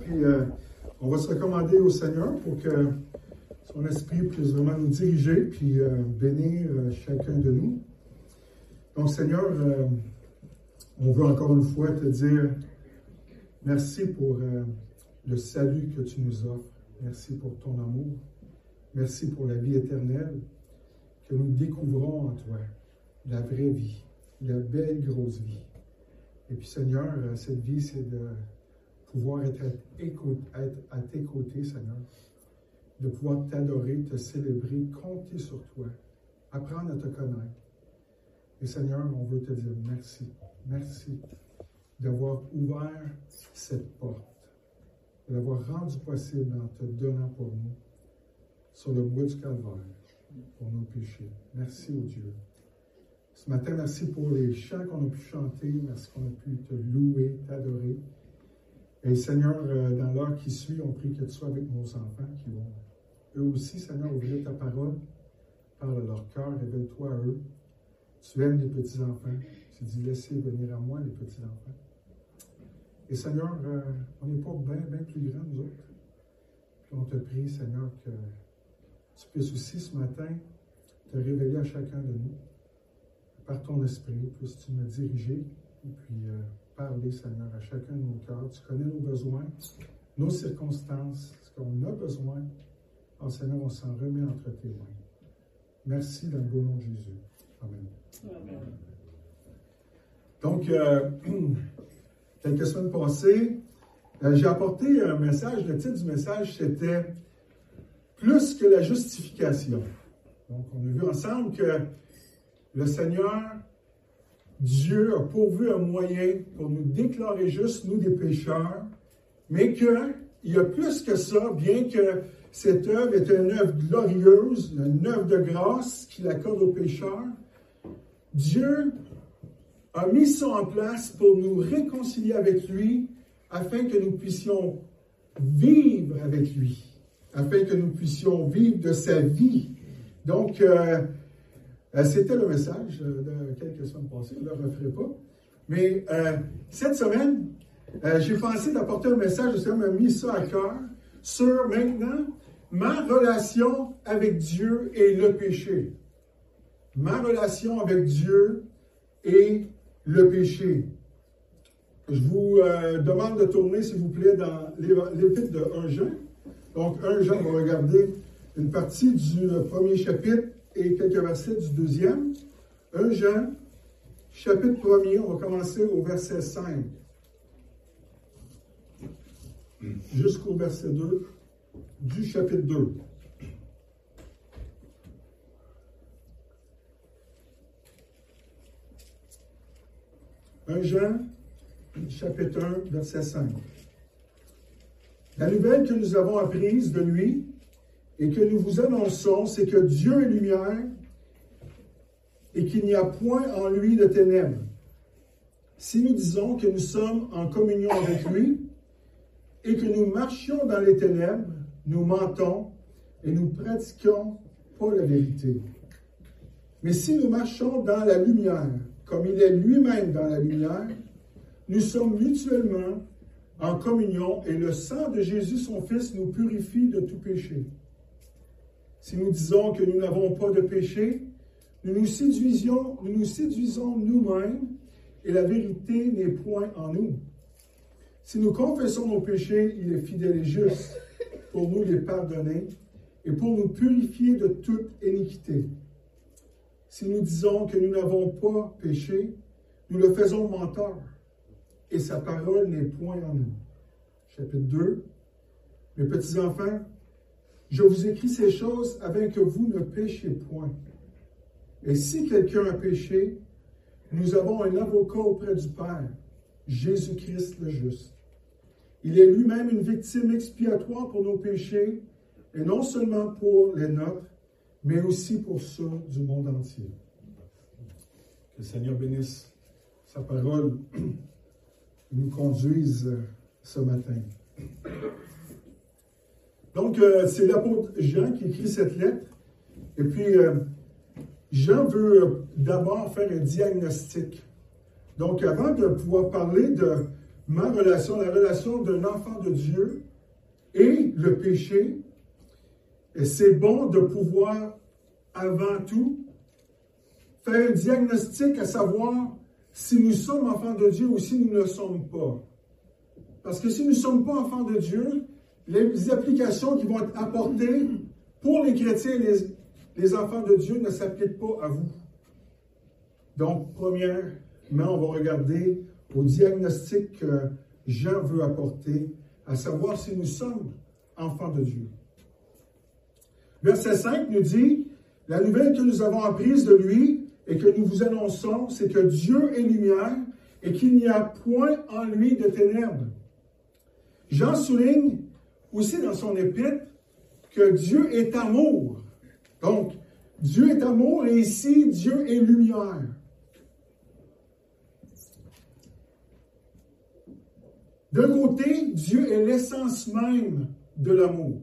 puis on va se recommander au Seigneur pour que son esprit puisse vraiment nous diriger, puis bénir chacun de nous. Donc, Seigneur, on veut encore une fois te dire merci pour le salut que tu nous offres. Merci pour ton amour. Merci pour la vie éternelle que nous découvrons en toi, la vraie vie, la belle grosse vie. Et puis, Seigneur, cette vie, c'est de pouvoir être à tes côtés, Seigneur, de pouvoir t'adorer, te célébrer, compter sur toi, apprendre à te connaître. Et Seigneur, on veut te dire merci. Merci d'avoir ouvert cette porte, de l'avoir rendu possible en te donnant pour nous sur le bois du Calvaire pour nos péchés. Merci, ô Dieu. Ce matin, merci pour les chants qu'on a pu chanter, merci qu'on a pu te louer, t'adorer. Et Seigneur, dans l'heure qui suit, on prie que tu sois avec nos enfants qui vont, eux aussi, Seigneur, ouvrir ta parole, parle à leur cœur, révèle-toi à eux. Tu aimes les petits-enfants. Tu dis, laissez venir à moi les petits-enfants. Et Seigneur, on n'est pas bien plus grands, nous autres. Puis on te prie, Seigneur, que tu puisses aussi ce matin te révéler à chacun de nous. Par ton esprit, puisses-tu me diriger et puis parler, Seigneur, à chacun de nos cœurs. Tu connais nos besoins, nos circonstances, ce qu'on a besoin. Alors, Seigneur, on s'en remet entre tes mains. Merci dans le beau nom de Jésus. Amen. Amen. Donc, quelques semaines passées, j'ai apporté un message. Le titre du message, c'était « Plus que la justification ». Donc, on a vu ensemble que le Seigneur, Dieu, a pourvu un moyen pour nous déclarer justes, nous des pécheurs, mais qu'il y a plus que ça, bien que cette œuvre est une œuvre glorieuse, une œuvre de grâce qu'il accorde aux pécheurs. Dieu a mis ça en place pour nous réconcilier avec lui, afin que nous puissions vivre avec lui, afin que nous puissions vivre de sa vie. Donc, c'était le message de quelques semaines passées, je ne le referai pas. Mais cette semaine, j'ai pensé d'apporter un message, le Seigneur m'a mis ça à cœur, sur maintenant ma relation avec Dieu et le péché. Ma relation avec Dieu et le péché. Je vous demande de tourner, s'il vous plaît, dans l'épître de 1 Jean. Donc, 1 Jean, on va regarder une partie du premier chapitre et quelques versets du deuxième. 1 Jean, chapitre 1er, on va commencer au verset 5 jusqu'au verset 2 du chapitre 2. Jean, chapitre 1, verset 5. La nouvelle que nous avons apprise de lui et que nous vous annonçons, c'est que Dieu est lumière et qu'il n'y a point en lui de ténèbres. Si nous disons que nous sommes en communion avec lui et que nous marchions dans les ténèbres, nous mentons et nous pratiquons pas la vérité. Mais si nous marchons dans la lumière, comme il est lui-même dans la lumière, nous sommes mutuellement en communion et le sang de Jésus, son Fils, nous purifie de tout péché. Si nous disons que nous n'avons pas de péché, nous nous séduisons nous-mêmes et la vérité n'est point en nous. Si nous confessons nos péchés, il est fidèle et juste pour nous les pardonner et pour nous purifier de toute iniquité. Si nous disons que nous n'avons pas péché, nous le faisons menteur, et sa parole n'est point en nous. Chapitre 2. Mes petits-enfants, je vous écris ces choses afin que vous ne péchiez point. Et si quelqu'un a péché, nous avons un avocat auprès du Père, Jésus-Christ le juste. Il est lui-même une victime expiatoire pour nos péchés, et non seulement pour les nôtres, mais aussi pour ceux du monde entier. Que le Seigneur bénisse sa parole et nous conduise ce matin. Donc, c'est l'apôtre Jean qui écrit cette lettre. Et puis, Jean veut d'abord faire un diagnostic. Donc, avant de pouvoir parler ma relation, la relation d'un enfant de Dieu et le péché. Et c'est bon de pouvoir, avant tout, faire un diagnostic à savoir si nous sommes enfants de Dieu ou si nous ne le sommes pas. Parce que si nous ne sommes pas enfants de Dieu, les applications qui vont être apportées pour les chrétiens et les enfants de Dieu ne s'appliquent pas à vous. Donc, premièrement, on va regarder au diagnostic que Jean veut apporter, à savoir si nous sommes enfants de Dieu. Verset 5 nous dit, « La nouvelle que nous avons apprise de lui et que nous vous annonçons, c'est que Dieu est lumière et qu'il n'y a point en lui de ténèbres. » Jean souligne aussi dans son épître que Dieu est amour. Donc, Dieu est amour et ici, Dieu est lumière. D'un côté, Dieu est l'essence même de l'amour.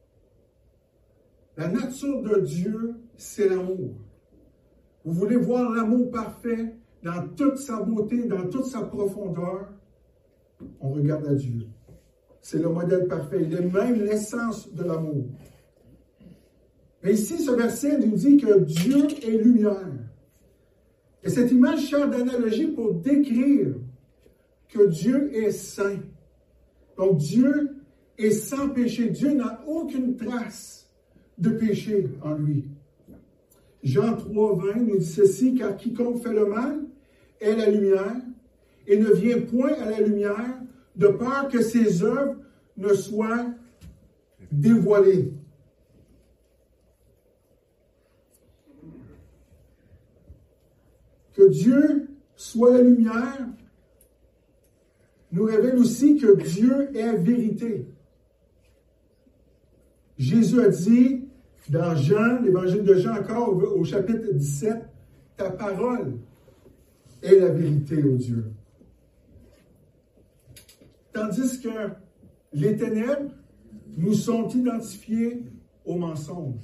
La nature de Dieu, c'est l'amour. Vous voulez voir l'amour parfait dans toute sa beauté, dans toute sa profondeur, on regarde à Dieu. C'est le modèle parfait. Il est même l'essence de l'amour. Mais ici, ce verset nous dit que Dieu est lumière. Et cette image sert d'analogie pour décrire que Dieu est saint. Donc, Dieu est sans péché. Dieu n'a aucune trace de péché en lui. Jean 3,20 nous dit ceci, « Car quiconque fait le mal est la lumière et ne vient point à la lumière de peur que ses œuvres ne soient dévoilées. » Que Dieu soit la lumière nous révèle aussi que Dieu est vérité. Jésus a dit dans Jean, l'évangile de Jean encore, au chapitre 17, « Ta parole est la vérité, ô Dieu. » Tandis que les ténèbres nous sont identifiées au mensonge.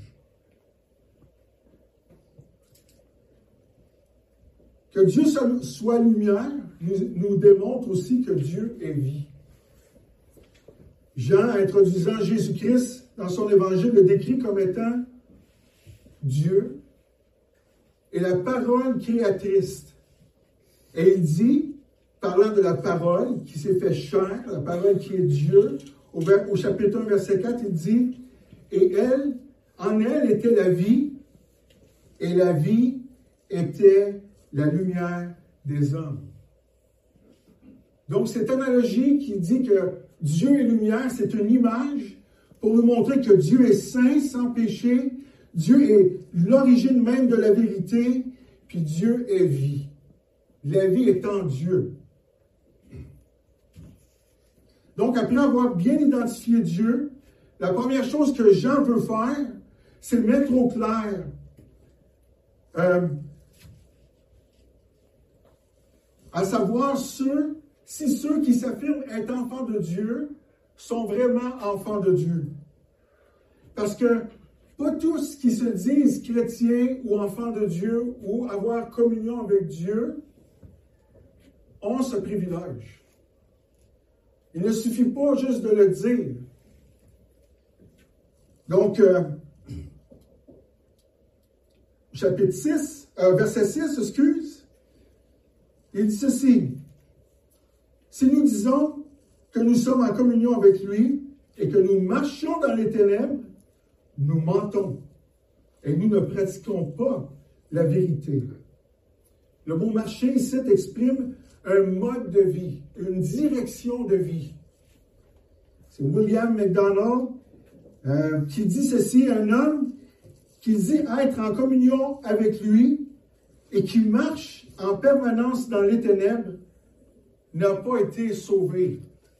Que Dieu soit lumière nous démontre aussi que Dieu est vie. Jean, introduisant Jésus-Christ dans son évangile, le décrit comme étant Dieu et la parole créatrice. Et il dit, parlant de la parole qui s'est fait chair, la parole qui est Dieu, au chapitre 1, verset 4, il dit, « Et elle, en elle était la vie, et la vie était la lumière des hommes. » Donc, cette analogie qui dit que Dieu est lumière, c'est une image pour nous montrer que Dieu est saint, sans péché, Dieu est l'origine même de la vérité, puis Dieu est vie. La vie est en Dieu. Donc, après avoir bien identifié Dieu, la première chose que Jean veut faire, c'est mettre au clair à savoir si ceux qui s'affirment être enfants de Dieu sont vraiment enfants de Dieu. Parce que pas tous qui se disent chrétiens ou enfants de Dieu ou avoir communion avec Dieu ont ce privilège. Il ne suffit pas juste de le dire. Donc, chapitre 6, verset 6, excuse, il dit ceci. « Si nous disons que nous sommes en communion avec lui et que nous marchions dans les ténèbres, nous mentons et nous ne pratiquons pas la vérité. » Le mot « marcher » ici exprime un mode de vie, une direction de vie. C'est William MacDonald qui dit ceci, un homme qui dit être en communion avec lui et qui marche en permanence dans les ténèbres n'a pas été sauvé.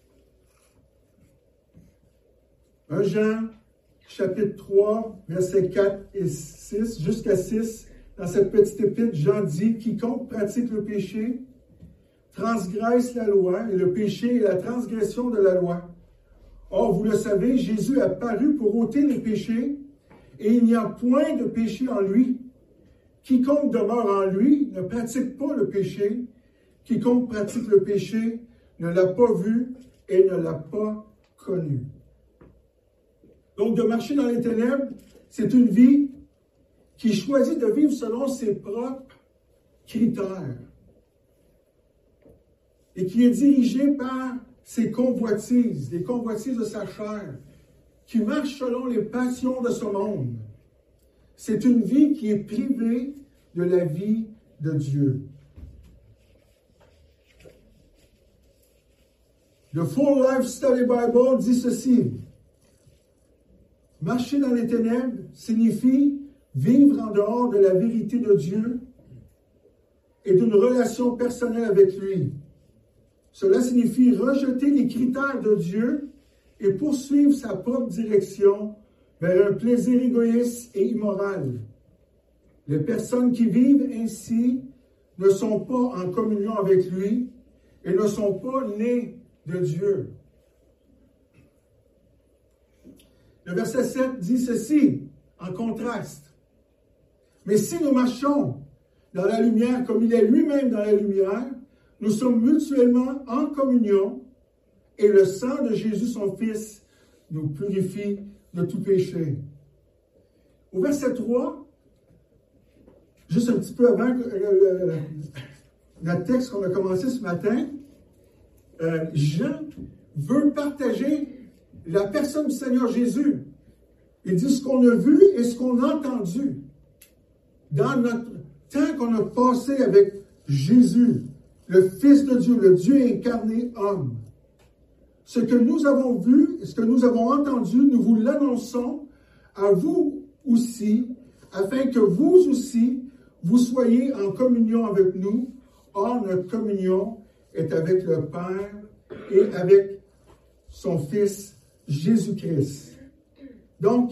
1 Jean, chapitre 3, versets 4 et 6, jusqu'à 6, dans cette petite épître, Jean dit « Quiconque pratique le péché transgresse la loi, et le péché est la transgression de la loi. Or, vous le savez, Jésus a paru pour ôter les péchés, et il n'y a point de péché en lui. Quiconque demeure en lui ne pratique pas le péché. Quiconque pratique le péché ne l'a pas vu et ne l'a pas connu. Donc, de marcher dans les ténèbres, c'est une vie qui choisit de vivre selon ses propres critères et qui est dirigée par ses convoitises, les convoitises de sa chair, qui marche selon les passions de ce monde. C'est une vie qui est privée de la vie de Dieu. Le Full Life Study Bible dit ceci. Marcher dans les ténèbres signifie vivre en dehors de la vérité de Dieu et d'une relation personnelle avec lui. Cela signifie rejeter les critères de Dieu et poursuivre sa propre direction vers un plaisir égoïste et immoral. Les personnes qui vivent ainsi ne sont pas en communion avec lui et ne sont pas nées de Dieu. Le verset 7 dit ceci, en contraste. Mais si nous marchons dans la lumière comme il est lui-même dans la lumière, nous sommes mutuellement en communion et le sang de Jésus, son Fils, nous purifie de tout péché. Au verset 3, juste un petit peu avant le texte qu'on a commencé ce matin, Jean veut partager la personne du Seigneur Jésus. Il dit ce qu'on a vu et ce qu'on a entendu dans notre temps qu'on a passé avec Jésus, le Fils de Dieu, le Dieu incarné homme. Ce que nous avons vu, ce que nous avons entendu, nous vous l'annonçons à vous aussi, afin que vous aussi, vous soyez en communion avec nous. Or, notre communion est avec le Père et avec son Fils Jésus-Christ. Donc,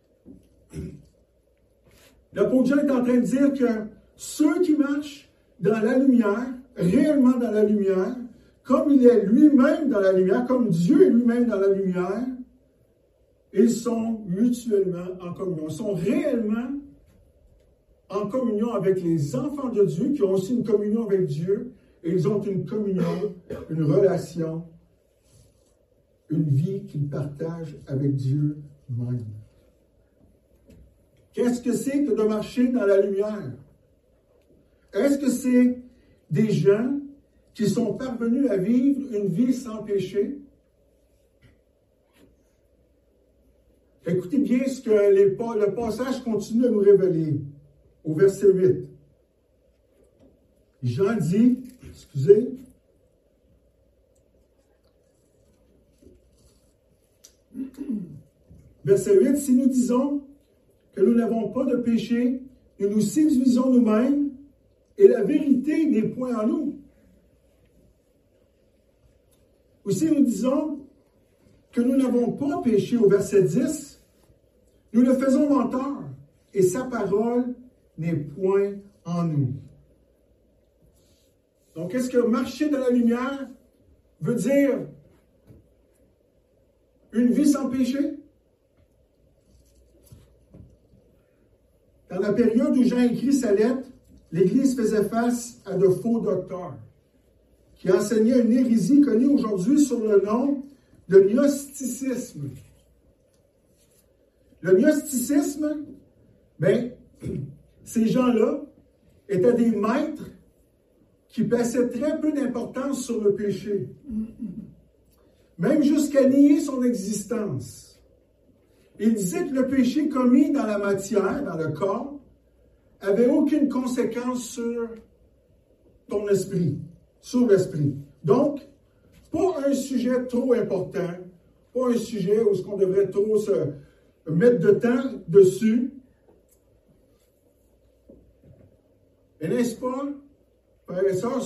l'apôtre Jean est en train de dire que ceux qui marchent dans la lumière, réellement dans la lumière, comme il est lui-même dans la lumière, comme Dieu est lui-même dans la lumière, ils sont mutuellement en communion. Ils sont réellement en communion avec les enfants de Dieu, qui ont aussi une communion avec Dieu, et ils ont une communion, une relation, une vie qu'ils partagent avec Dieu même. Qu'est-ce que c'est que de marcher dans la lumière? Est-ce que c'est des gens qui sont parvenus à vivre une vie sans péché? Écoutez bien ce que le passage continue à nous révéler au verset 8. Jean dit, verset 8, si nous disons que nous n'avons pas de péché, nous nous séduisons nous-mêmes et la vérité n'est point en nous. Ou si nous disons que nous n'avons pas péché au verset 10, nous le faisons menteur et sa parole n'est point en nous. Donc, est-ce que marcher dans la lumière veut dire une vie sans péché? Dans la période où Jean écrit sa lettre, l'Église faisait face à de faux docteurs qui enseignaient une hérésie connue aujourd'hui sous le nom de gnosticisme. Le gnosticisme, ces gens-là étaient des maîtres qui plaçaient très peu d'importance sur le péché, même jusqu'à nier son existence. Il disait que le péché commis dans la matière, dans le corps, avait aucune conséquence sur ton esprit, sur l'esprit. Donc, pas un sujet trop important, pas un sujet où on devrait trop se mettre de temps dessus. Et n'est-ce pas, frères et sœurs,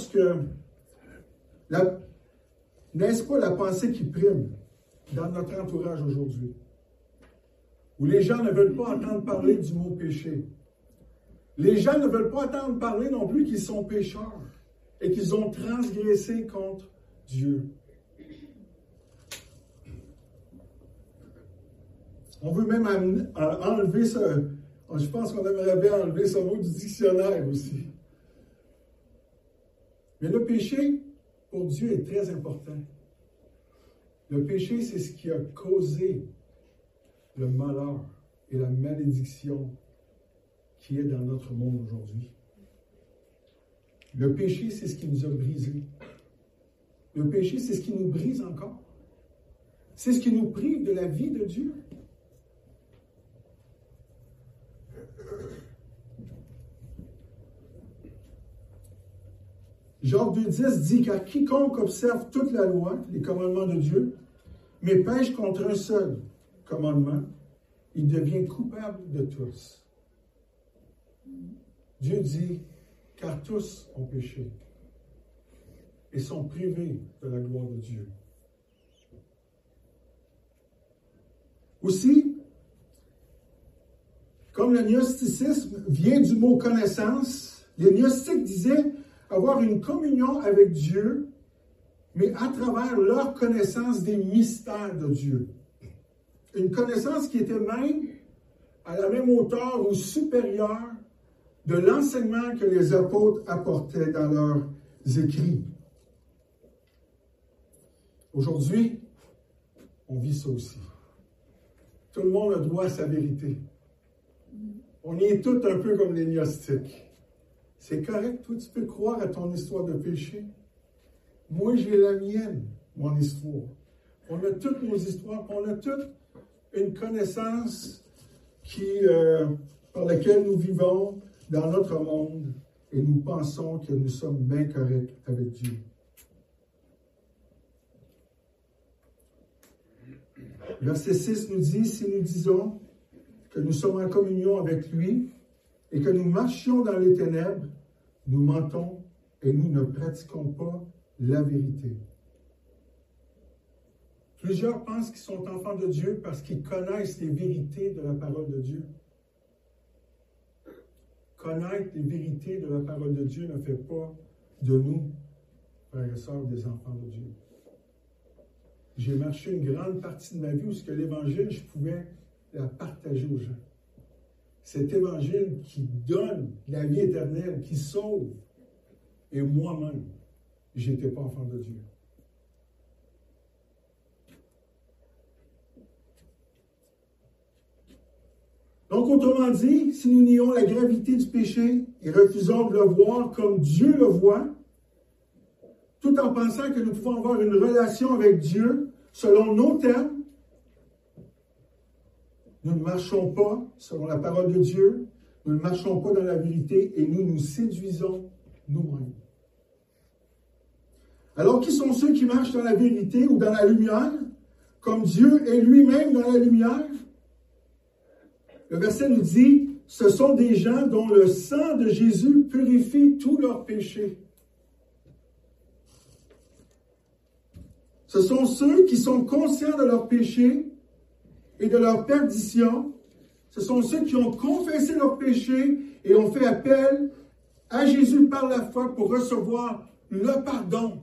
n'est-ce pas la pensée qui prime dans notre entourage aujourd'hui? Où les gens ne veulent pas entendre parler du mot péché. Les gens ne veulent pas entendre parler non plus qu'ils sont pécheurs et qu'ils ont transgressé contre Dieu. On veut même enlever je pense qu'on aimerait bien enlever ce mot du dictionnaire aussi. Mais le péché, pour Dieu est très important. Le péché, c'est ce qui a causé le malheur et la malédiction qui est dans notre monde aujourd'hui. Le péché, c'est ce qui nous a brisés. Le péché, c'est ce qui nous brise encore. C'est ce qui nous prive de la vie de Dieu. Jacques 2,10 dit qu'à quiconque observe toute la loi, les commandements de Dieu, mais pêche contre un seul commandement, il devient coupable de tous. Dieu dit, car tous ont péché et sont privés de la gloire de Dieu. Aussi, comme le gnosticisme vient du mot connaissance, les gnostiques disaient avoir une communion avec Dieu, mais à travers leur connaissance des mystères de Dieu. Une connaissance qui était même à la même hauteur ou supérieure de l'enseignement que les apôtres apportaient dans leurs écrits. Aujourd'hui, on vit ça aussi. Tout le monde a droit à sa vérité. On y est tous un peu comme les gnostiques. C'est correct, toi, tu peux croire à ton histoire de péché. Moi, j'ai la mienne, mon histoire. On a toutes nos histoires, on a toutes une connaissance par laquelle nous vivons dans notre monde et nous pensons que nous sommes bien corrects avec Dieu. Verset 6 nous dit, si nous disons que nous sommes en communion avec lui et que nous marchions dans les ténèbres, nous mentons et nous ne pratiquons pas la vérité. Plusieurs pensent qu'ils sont enfants de Dieu parce qu'ils connaissent les vérités de la parole de Dieu. Connaître les vérités de la parole de Dieu ne fait pas de nous, frères et sœurs, des enfants de Dieu. J'ai marché une grande partie de ma vie où ce que l'Évangile, je pouvais la partager aux gens. Cet Évangile qui donne la vie éternelle, qui sauve. Et moi-même, je n'étais pas enfant de Dieu. Donc, autrement dit, si nous nions la gravité du péché et refusons de le voir comme Dieu le voit, tout en pensant que nous pouvons avoir une relation avec Dieu selon nos termes, nous ne marchons pas selon la parole de Dieu, nous ne marchons pas dans la vérité et nous nous séduisons nous-mêmes. Alors, qui sont ceux qui marchent dans la vérité ou dans la lumière, comme Dieu est lui-même dans la lumière? Le verset nous dit, ce sont des gens dont le sang de Jésus purifie tous leurs péchés. Ce sont ceux qui sont conscients de leurs péchés et de leur perdition. Ce sont ceux qui ont confessé leurs péchés et ont fait appel à Jésus par la foi pour recevoir le pardon.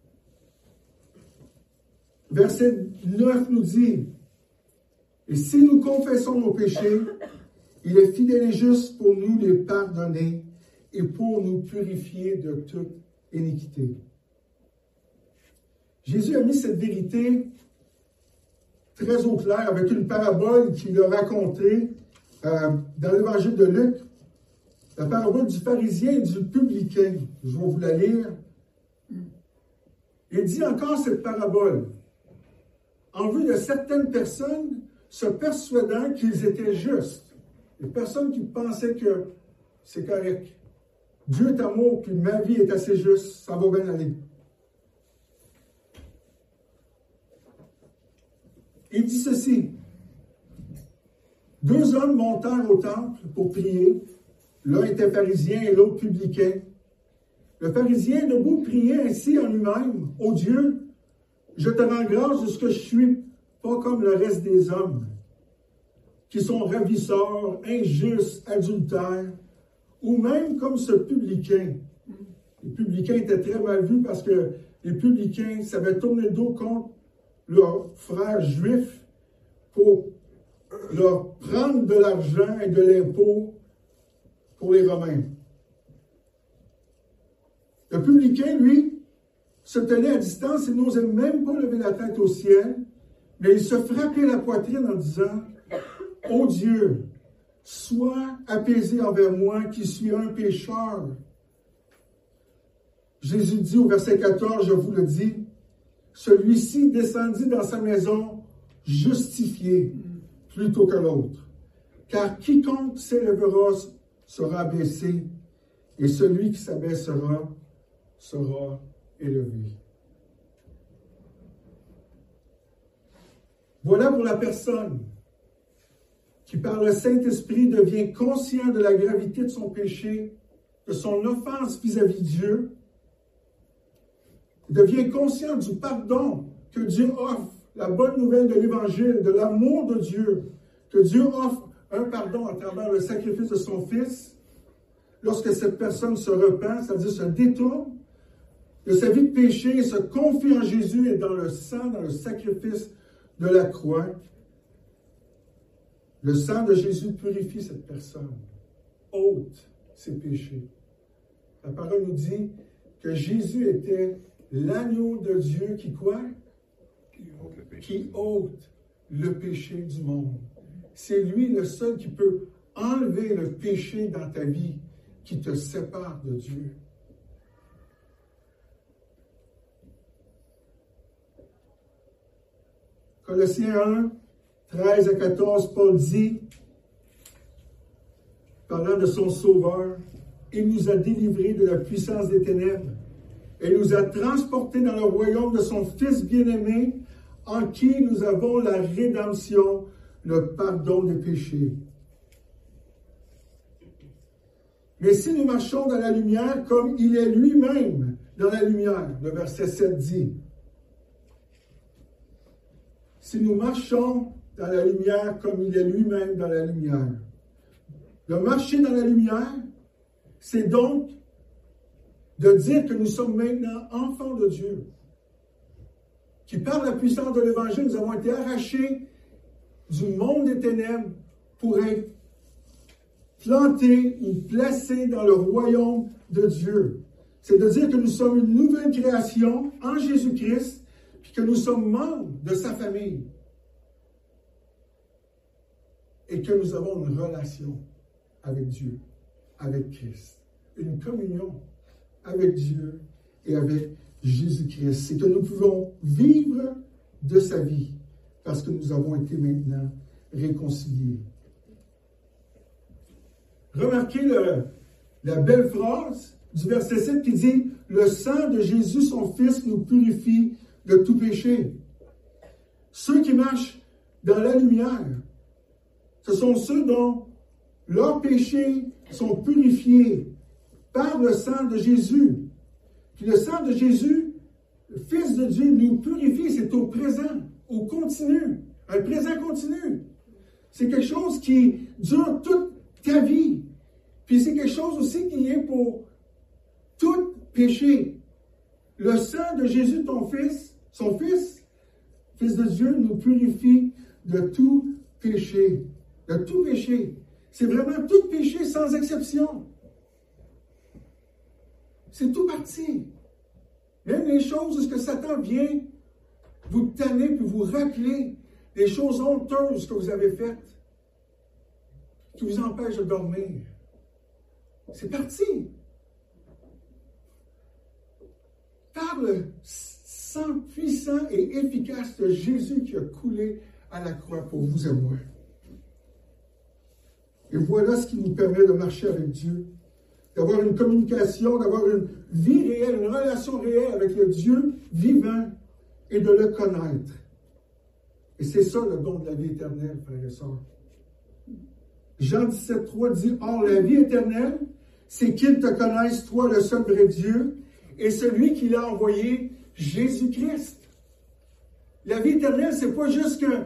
Verset 9 nous dit, « Et si nous confessons nos péchés, il est fidèle et juste pour nous les pardonner et pour nous purifier de toute iniquité. » Jésus a mis cette vérité très au clair avec une parabole qu'il a racontée dans l'évangile de Luc, la parabole du pharisien et du publicain. Je vais vous la lire. Il dit encore cette parabole en vue de certaines personnes se persuadant qu'ils étaient justes. Les personnes qui pensaient que c'est correct. Dieu est amour, puis ma vie est assez juste, ça va bien aller. Il dit ceci. 2 hommes montèrent au temple pour prier. L'un était pharisien et l'autre publicain. Le pharisien, debout, priait ainsi en lui-même. « Ô Dieu, je te rends grâce de ce que je suis, pas comme le reste des hommes, qui sont ravisseurs, injustes, adultères, ou même comme ce publicain. » Les publicains étaient très mal vus parce que les publicains savaient tourner le dos contre leurs frères juifs pour leur prendre de l'argent et de l'impôt pour les Romains. Le publicain, lui, se tenait à distance, il n'osait même pas lever la tête au ciel, mais il se frappait la poitrine en disant, « Ô Dieu, sois apaisé envers moi qui suis un pécheur. » Jésus dit au verset 14, je vous le dis, celui-ci descendit dans sa maison justifié plutôt que l'autre. Car quiconque s'élèvera sera abaissé, et celui qui s'abaissera sera élevé. Voilà pour la personne qui, par le Saint-Esprit, devient conscient de la gravité de son péché, de son offense vis-à-vis de Dieu, devient conscient du pardon que Dieu offre, la bonne nouvelle de l'Évangile, de l'amour de Dieu, que Dieu offre un pardon à travers le sacrifice de son Fils. Lorsque cette personne se repent, c'est-à-dire se détourne de sa vie de péché et se confie en Jésus et dans le sang, dans le sacrifice de la croix, le sang de Jésus purifie cette personne, ôte ses péchés. La parole nous dit que Jésus était l'agneau de Dieu qui quoi? Qui ôte le péché du monde. C'est lui le seul qui peut enlever le péché dans ta vie, qui te sépare de Dieu. Colossiens 1, 13 à 14, Paul dit, parlant de son Sauveur, « Il nous a délivrés de la puissance des ténèbres et nous a transportés dans le royaume de son Fils bien-aimé, en qui nous avons la rédemption, le pardon des péchés. Mais si nous marchons dans la lumière comme il est lui-même dans la lumière, le verset 7 dit, si nous marchons dans la lumière comme il est lui-même dans la lumière. Le marcher dans la lumière, c'est donc de dire que nous sommes maintenant enfants de Dieu, qui par la puissance de l'Évangile, nous avons été arrachés du monde des ténèbres pour être plantés ou placés dans le royaume de Dieu. C'est de dire que nous sommes une nouvelle création en Jésus-Christ, puis que nous sommes membres de sa famille. Et que nous avons une relation avec Dieu, avec Christ. Une communion avec Dieu et avec Jésus-Christ. C'est que nous pouvons vivre de sa vie parce que nous avons été maintenant réconciliés. Remarquez la belle phrase du verset 7 qui dit « Le sang de Jésus, son Fils, nous purifie de tout péché. » Ceux qui marchent dans la lumière, ce sont ceux dont leurs péchés sont purifiés par le sang de Jésus. Puis le sang de Jésus, le Fils de Dieu, nous purifie, c'est au présent, au continu, un présent continu. C'est quelque chose qui dure toute ta vie. Puis c'est quelque chose aussi qui est pour tout péché. Le sang de Jésus, ton Fils, son Fils, Fils de Dieu, nous purifie de tout péché. De tout péché. C'est vraiment tout péché sans exception. C'est tout parti. Même les choses où ce que Satan vient vous tanner puis vous rappeler des choses honteuses que vous avez faites, qui vous empêchent de dormir. C'est parti. Par le sang puissant et efficace de Jésus qui a coulé à la croix pour vous et moi. Et voilà ce qui nous permet de marcher avec Dieu, d'avoir une communication, d'avoir une vie réelle, une relation réelle avec le Dieu vivant et de le connaître. Et c'est ça le don de la vie éternelle, frères et sœurs. Jean 17,3 dit « Or, la vie éternelle, c'est qu'ils te connaissent, toi, le seul vrai Dieu, et celui qui l'a envoyé, Jésus-Christ. » La vie éternelle, c'est pas juste que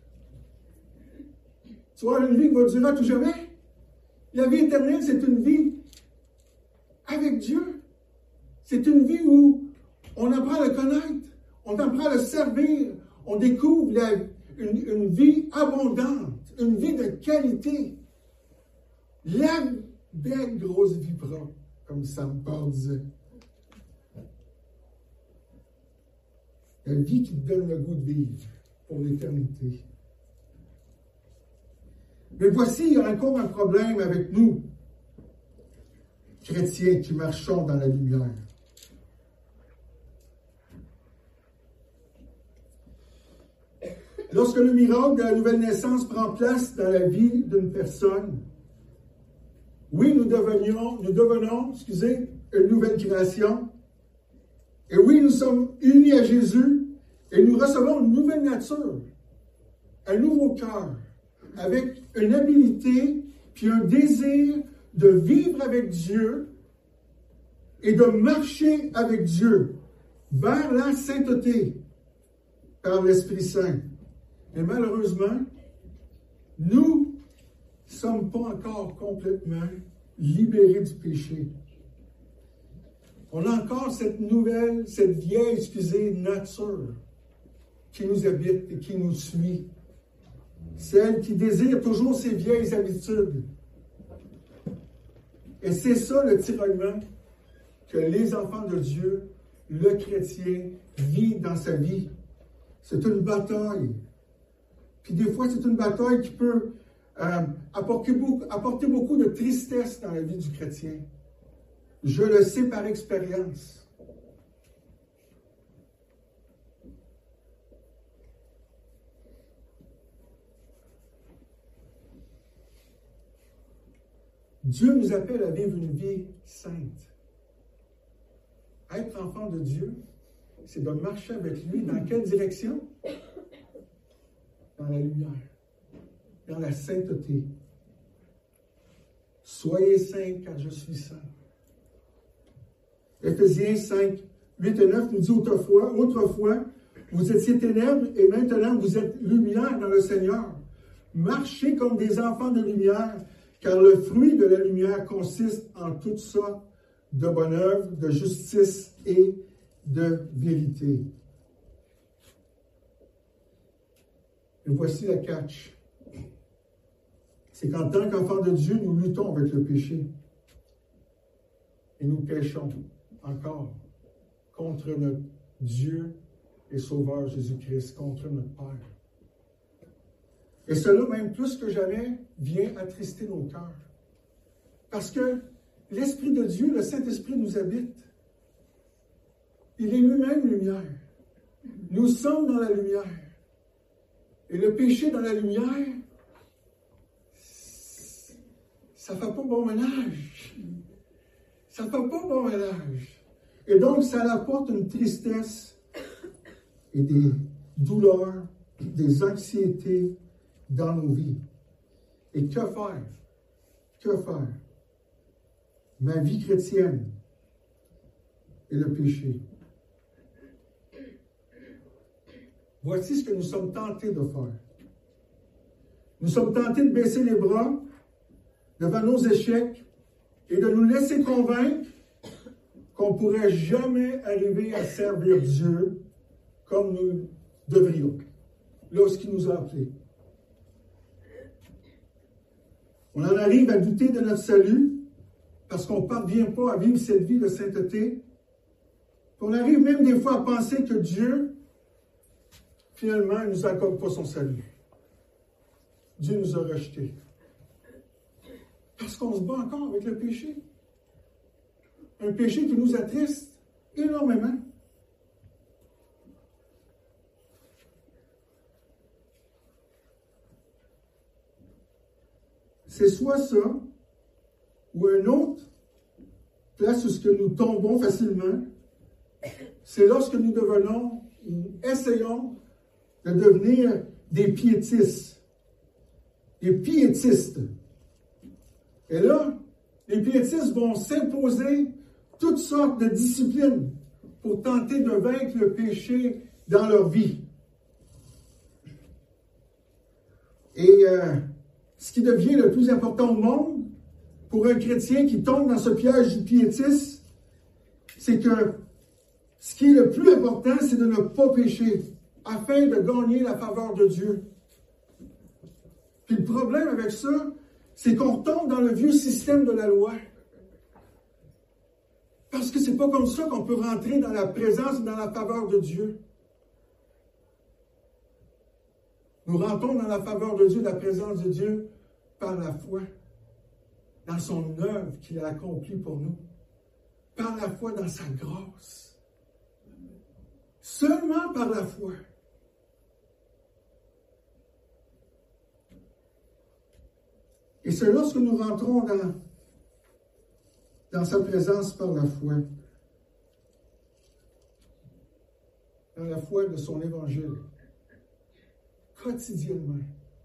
tu vas avoir une vie qui va durer à tout jamais. La vie éternelle, c'est une vie avec Dieu. C'est une vie où on apprend à le connaître, on apprend à le servir, on découvre une vie abondante, une vie de qualité. La belle grosse vie propre, comme Sam Paul disait. La vie qui te donne le goût de vivre pour l'éternité. Mais voici, il y a encore un problème avec nous, chrétiens qui marchons dans la lumière. Lorsque le miracle de la nouvelle naissance prend place dans la vie d'une personne, oui, nous devenons, une nouvelle création. Et oui, nous sommes unis à Jésus et nous recevons une nouvelle nature, un nouveau cœur, avec une habilité puis un désir de vivre avec Dieu et de marcher avec Dieu vers la sainteté par l'Esprit Saint. Mais malheureusement, nous ne sommes pas encore complètement libérés du péché. On a encore cette vieille, nature qui nous habite et qui nous suit. Celle qui désire toujours ses vieilles habitudes. Et c'est ça le tiraillement que les enfants de Dieu, le chrétien, vit dans sa vie. C'est une bataille. Puis des fois, c'est une bataille qui peut apporter beaucoup de tristesse dans la vie du chrétien. Je le sais par expérience. Dieu nous appelle à vivre une vie sainte. Être enfant de Dieu, c'est de marcher avec lui dans quelle direction? Dans la lumière, dans la sainteté. Soyez saints car je suis saint. Éphésiens 5, 8 et 9 nous dit autrefois, vous étiez ténèbres et maintenant vous êtes lumière dans le Seigneur. Marchez comme des enfants de lumière, car le fruit de la lumière consiste en toutes sortes de bonnes œuvres, de justice et de vérité. Et voici la catch. C'est qu'en tant qu'enfants de Dieu, nous luttons avec le péché. Et nous péchons encore contre notre Dieu et Sauveur Jésus-Christ, contre notre Père. Et cela, même plus que jamais, vient attrister nos cœurs. Parce que l'Esprit de Dieu, le Saint-Esprit nous habite. Il est lui-même lumière. Nous sommes dans la lumière. Et le péché dans la lumière, ça ne fait pas bon ménage. Ça ne fait pas bon ménage. Et donc, ça apporte une tristesse et des douleurs, des anxiétés dans nos vies. Et que faire? Que faire? Ma vie chrétienne et le péché. Voici ce que nous sommes tentés de faire. Nous sommes tentés de baisser les bras devant nos échecs et de nous laisser convaincre qu'on ne pourrait jamais arriver à servir Dieu comme nous devrions, lorsqu'il nous a appelés. On en arrive à douter de notre salut parce qu'on ne parvient pas à vivre cette vie de sainteté. On arrive même des fois à penser que Dieu, finalement, ne nous accorde pas son salut. Dieu nous a rejetés. Parce qu'on se bat encore avec le péché. Un péché qui nous attriste énormément. C'est soit ça, ou une autre place où nous tombons facilement, c'est lorsque nous devenons, ou essayons de devenir des piétistes. Des piétistes. Et là, les piétistes vont s'imposer toutes sortes de disciplines pour tenter de vaincre le péché dans leur vie. Et ce qui devient le plus important au monde, pour un chrétien qui tombe dans ce piège du piétisme, c'est que ce qui est le plus important, c'est de ne pas pécher, afin de gagner la faveur de Dieu. Puis le problème avec ça, c'est qu'on retombe dans le vieux système de la loi. Parce que c'est pas comme ça qu'on peut rentrer dans la présence et dans la faveur de Dieu. Nous rentrons dans la faveur de Dieu, la présence de Dieu, par la foi, dans son œuvre qu'il a accomplie pour nous, par la foi dans sa grâce. Seulement par la foi. Et c'est lorsque nous rentrons dans sa présence par la foi, dans la foi de son évangile, quotidiennement,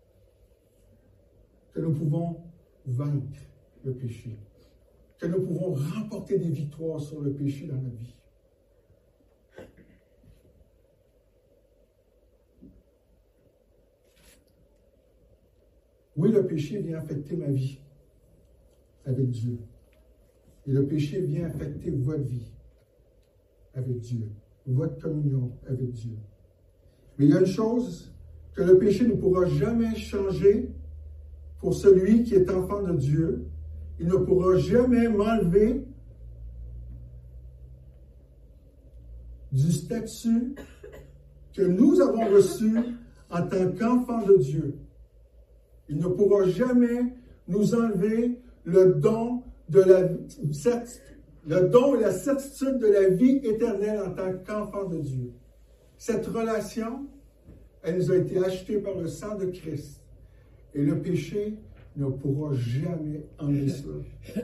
que nous pouvons vaincre le péché, que nous pouvons remporter des victoires sur le péché dans notre vie. Oui, le péché vient affecter ma vie avec Dieu. Et le péché vient affecter votre vie avec Dieu, votre communion avec Dieu. Mais il y a une chose que le péché ne pourra jamais changer pour celui qui est enfant de Dieu. Il ne pourra jamais m'enlever du statut que nous avons reçu en tant qu'enfants de Dieu. Il ne pourra jamais nous enlever le don et la certitude de la vie éternelle en tant qu'enfants de Dieu. Cette relation, elle nous a été achetée par le sang de Christ. Et le péché ne pourra jamais enlever cela.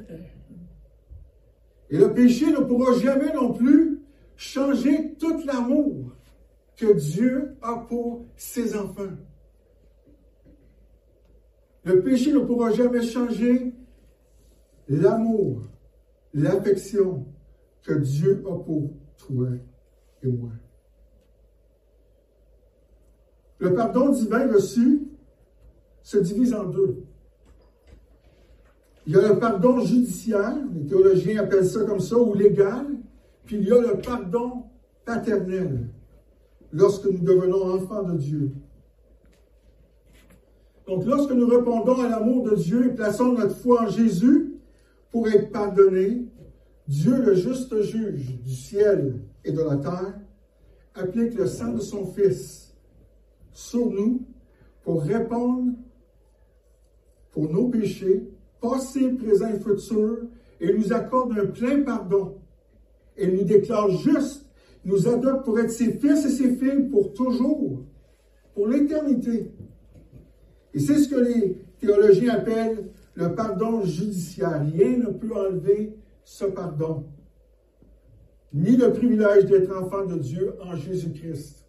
Et le péché ne pourra jamais non plus changer tout l'amour que Dieu a pour ses enfants. Le péché ne pourra jamais changer l'amour, l'affection que Dieu a pour toi et moi. Le pardon divin reçu se divise en deux. Il y a le pardon judiciaire, les théologiens appellent ça comme ça, ou légal, puis il y a le pardon paternel, lorsque nous devenons enfants de Dieu. Donc, lorsque nous répondons à l'amour de Dieu et plaçons notre foi en Jésus pour être pardonnés, Dieu, le juste juge du ciel et de la terre, applique le sang de son Fils sur nous pour répondre pour nos péchés, passés, présents et futurs, et nous accorde un plein pardon. Et nous déclare juste, nous adopte pour être ses fils et ses filles pour toujours, pour l'éternité. Et c'est ce que les théologiens appellent le pardon judiciaire. Rien ne peut enlever ce pardon, ni le privilège d'être enfant de Dieu en Jésus-Christ.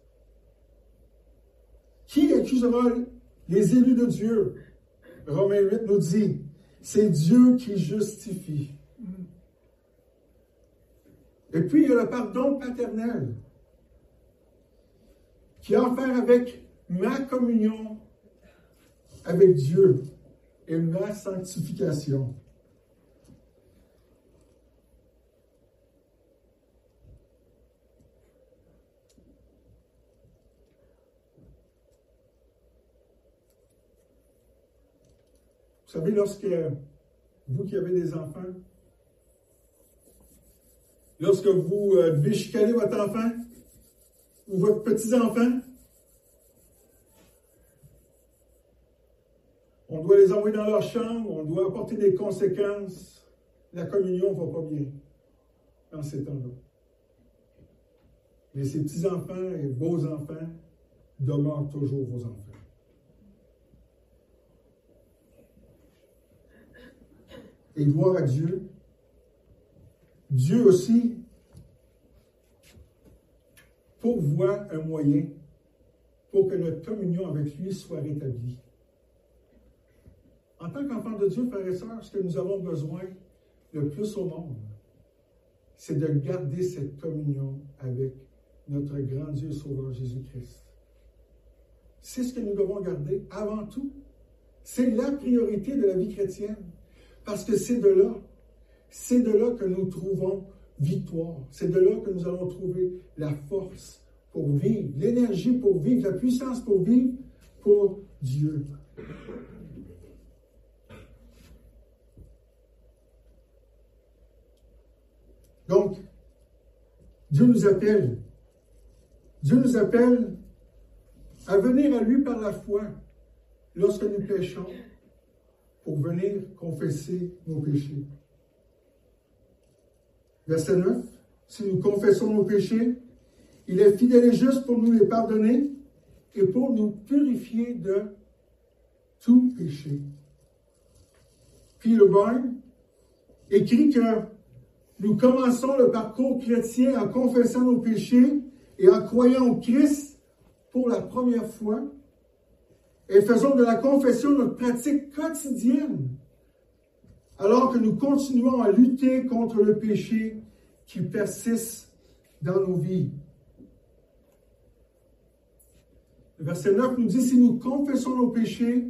Qui accusera les élus de Dieu? Romains 8 nous dit, c'est Dieu qui justifie. Et puis, il y a le pardon paternel, qui a à faire avec ma communion avec Dieu et ma sanctification. Vous savez, lorsque vous qui avez des enfants, lorsque vous devez chicaner votre enfant ou votre petit-enfant, on doit les envoyer dans leur chambre, on doit apporter des conséquences. La communion ne va pas bien dans ces temps-là. Mais ces petits-enfants et vos enfants demeurent toujours vos enfants. Et gloire à Dieu. Dieu aussi pourvoit un moyen pour que notre communion avec lui soit rétablie. En tant qu'enfants de Dieu, frères et sœurs, ce que nous avons besoin le plus au monde, c'est de garder cette communion avec notre grand Dieu Sauveur Jésus-Christ. C'est ce que nous devons garder avant tout. C'est la priorité de la vie chrétienne. Parce que c'est de là que nous trouvons victoire. C'est de là que nous allons trouver la force pour vivre, l'énergie pour vivre, la puissance pour vivre pour Dieu. Donc, Dieu nous appelle à venir à lui par la foi lorsque nous péchons, pour venir confesser nos péchés. Verset 9, si nous confessons nos péchés, il est fidèle et juste pour nous les pardonner et pour nous purifier de tout péché. Puis le Boyne écrit que nous commençons le parcours chrétien en confessant nos péchés et en croyant au Christ pour la première fois et faisons de la confession notre pratique quotidienne alors que nous continuons à lutter contre le péché qui persiste dans nos vies. Le verset 9 nous dit, si nous confessons nos péchés,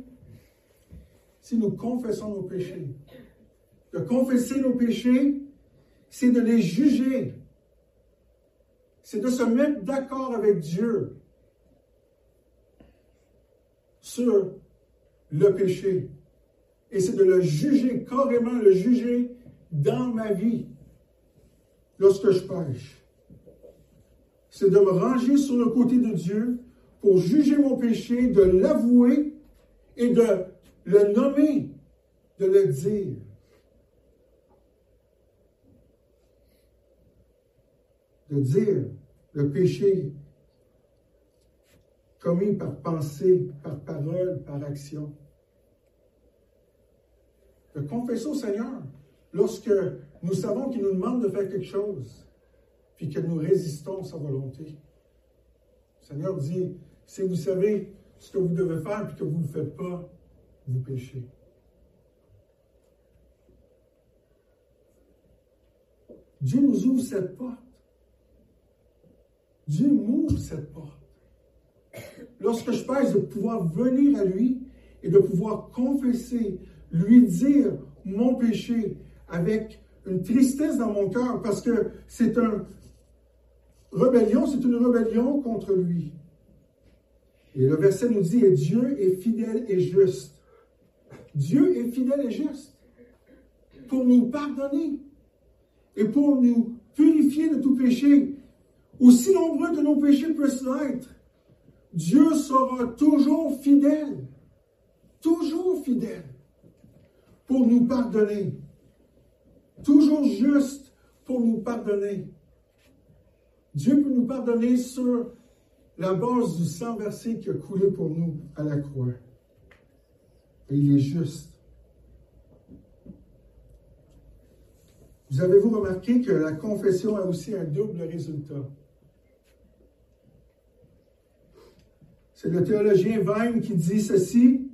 de confesser nos péchés, c'est de les juger. C'est de se mettre d'accord avec Dieu sur le péché. Et c'est de le juger, carrément le juger dans ma vie lorsque je pêche. C'est de me ranger sur le côté de Dieu pour juger mon péché, de l'avouer et de le nommer, de le dire. De dire le péché commis par pensée, par parole, par action. De confesser au Seigneur lorsque nous savons qu'il nous demande de faire quelque chose, puis que nous résistons à sa volonté. Le Seigneur dit, si vous savez ce que vous devez faire, puis que vous ne le faites pas, vous péchez. Dieu nous ouvre cette porte. Dieu m'ouvre cette porte. Lorsque je pêche, de pouvoir venir à lui et de pouvoir confesser, lui dire mon péché avec une tristesse dans mon cœur parce que c'est une rébellion contre lui. Et le verset nous dit, et Dieu est fidèle et juste. Dieu est fidèle et juste pour nous pardonner et pour nous purifier de tout péché. Aussi nombreux que nos péchés puissent l'être, Dieu sera toujours fidèle pour nous pardonner, toujours juste pour nous pardonner. Dieu peut nous pardonner sur la base du sang versé qui a coulé pour nous à la croix. Et il est juste. Vous avez-vous remarqué que la confession a aussi un double résultat? C'est le théologien Vine qui dit ceci.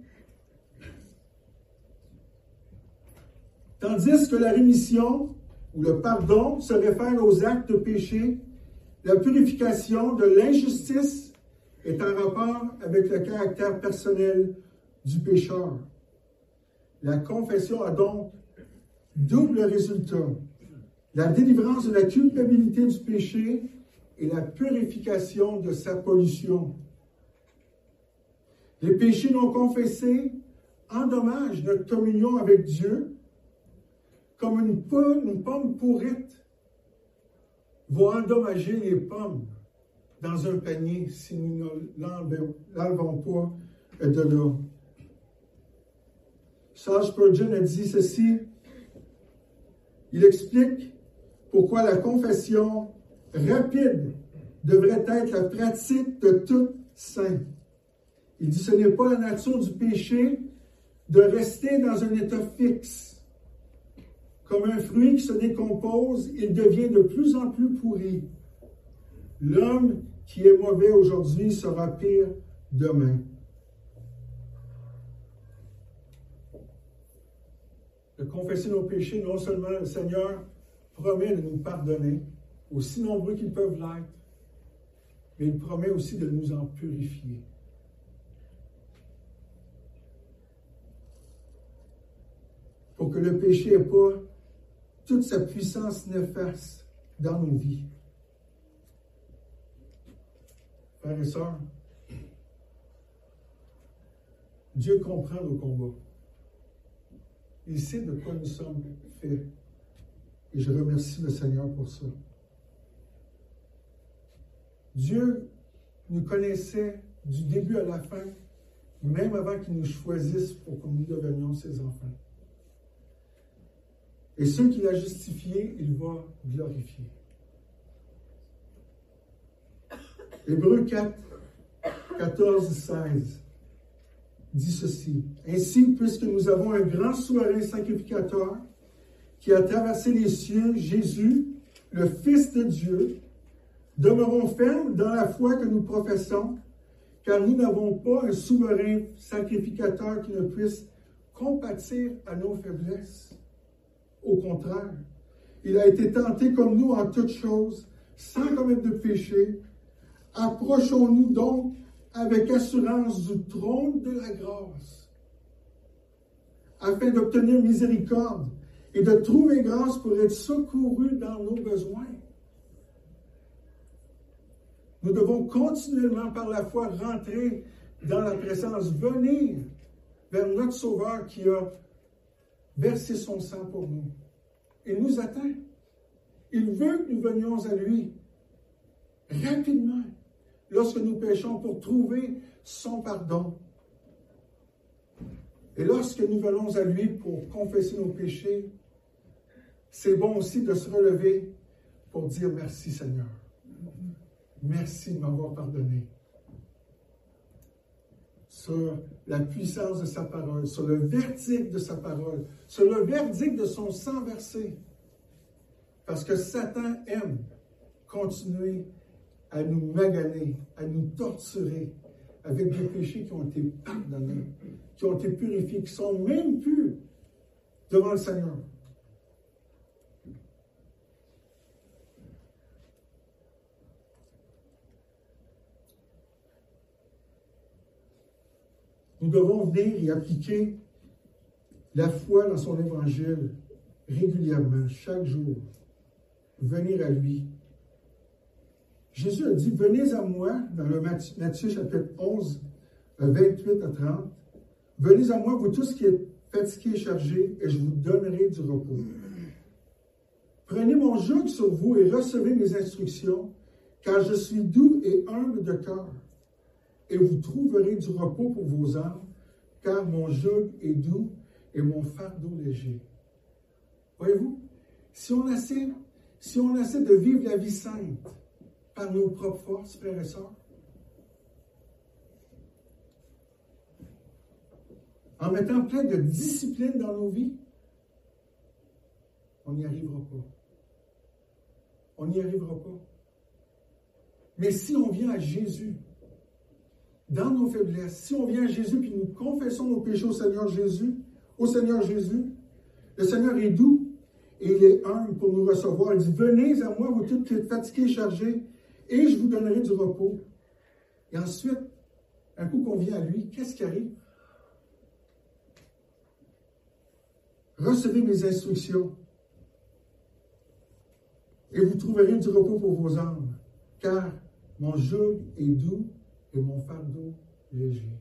Tandis que la rémission ou le pardon se réfère aux actes de péché, la purification de l'injustice est en rapport avec le caractère personnel du pécheur. La confession a donc double résultat. La délivrance de la culpabilité du péché et la purification de sa pollution. Les péchés non confessés endommagent notre communion avec Dieu comme une pomme pourrite va endommager les pommes dans un panier si nous ne l'enlevons pas de là. Charles Spurgeon a dit ceci. Il explique pourquoi la confession rapide devrait être la pratique de tout saint. Il dit, ce n'est pas la nature du péché de rester dans un état fixe. Comme un fruit qui se décompose, il devient de plus en plus pourri. L'homme qui est mauvais aujourd'hui sera pire demain. De confesser nos péchés, non seulement le Seigneur promet de nous pardonner, aussi nombreux qu'ils peuvent l'être, mais il promet aussi de nous en purifier. Pour que le péché n'ait pas toute sa puissance néfaste dans nos vies. Frères et sœurs, Dieu comprend nos combats. Il sait de quoi nous sommes faits. Et je remercie le Seigneur pour ça. Dieu nous connaissait du début à la fin, même avant qu'il nous choisisse pour que nous devenions ses enfants. Et ceux qu'il a justifiés, il va glorifier. Hébreux 4, 14, 16 dit ceci. Ainsi, puisque nous avons un grand souverain sacrificateur qui a traversé les cieux, Jésus, le Fils de Dieu, demeurons fermes dans la foi que nous professons, car nous n'avons pas un souverain sacrificateur qui ne puisse compatir à nos faiblesses. Au contraire, il a été tenté comme nous en toutes choses, sans commettre de péché. Approchons-nous donc avec assurance du trône de la grâce, afin d'obtenir miséricorde et de trouver grâce pour être secourus dans nos besoins. Nous devons continuellement, par la foi, rentrer dans la présence, venir vers notre Sauveur qui a versé son sang pour nous. Il nous attend. Il veut que nous venions à lui rapidement lorsque nous péchons pour trouver son pardon. Et lorsque nous venons à lui pour confesser nos péchés, c'est bon aussi de se relever pour dire merci Seigneur. Merci de m'avoir pardonné. Sur la puissance de sa parole, sur le verdict de sa parole, sur le verdict de son sang versé. Parce que Satan aime continuer à nous maganer, à nous torturer avec des péchés qui ont été pardonnés, qui ont été purifiés, qui sont même plus devant le Seigneur. Nous devons venir et appliquer la foi dans son évangile régulièrement, chaque jour. Venir à lui. Jésus a dit, venez à moi, dans le Matthieu chapitre 11, 28 à 30. Venez à moi, vous tous qui êtes fatigués et chargés, et je vous donnerai du repos. Prenez mon joug sur vous et recevez mes instructions, car je suis doux et humble de cœur. Et vous trouverez du repos pour vos âmes, car mon joug est doux et mon fardeau léger. Voyez-vous, si on essaie de vivre la vie sainte par nos propres forces, frères et sœurs, en mettant plein de discipline dans nos vies, on n'y arrivera pas. On n'y arrivera pas. Mais si on vient à Jésus, dans nos faiblesses, si on vient à Jésus et nous confessons nos péchés au Seigneur Jésus, le Seigneur est doux et il est humble pour nous recevoir. Il dit, venez à moi, vous tous qui êtes fatigués et chargés, et je vous donnerai du repos. Et ensuite, un coup qu'on vient à lui, qu'est-ce qui arrive? Recevez mes instructions et vous trouverez du repos pour vos âmes, car mon joug est doux et mon fardeau léger.